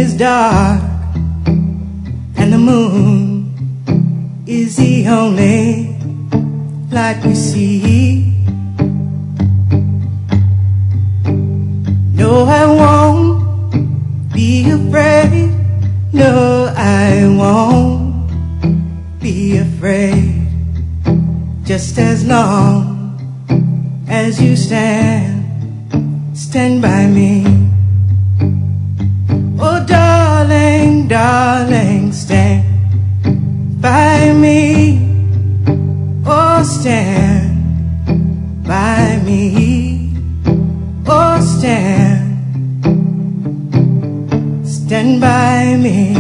is dark and the moon is the only light we see. No, I won't be afraid. No, I won't be afraid. Just as long as you stand by me. Oh, darling, darling, stand by me. Oh, stand by me. Oh, stand by me.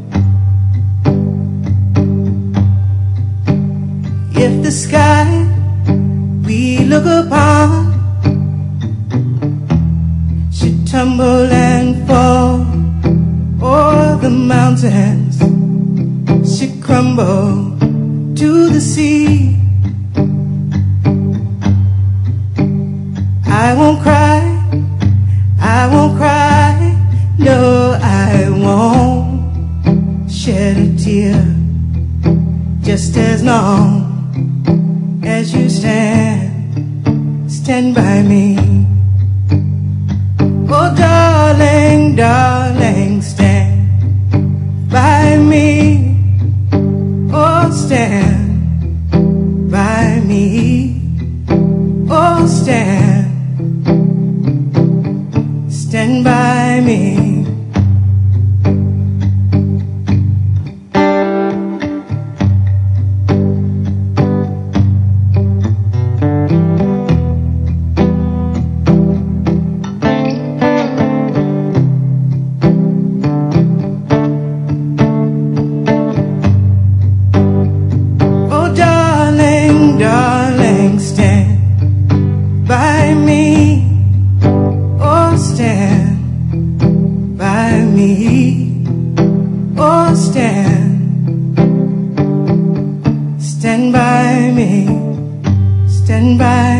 If the sky we look upon should tumble and fall, or the mountains should crumble to the sea, I won't cry, I won't cry, no, I won't shed a tear. Just as long as you stand by me. Oh, darling, darling, stand by me. Oh, stand by me. Oh, stand by me. Darling, stand by me. Oh, stand by me. Oh, stand by me. Stand by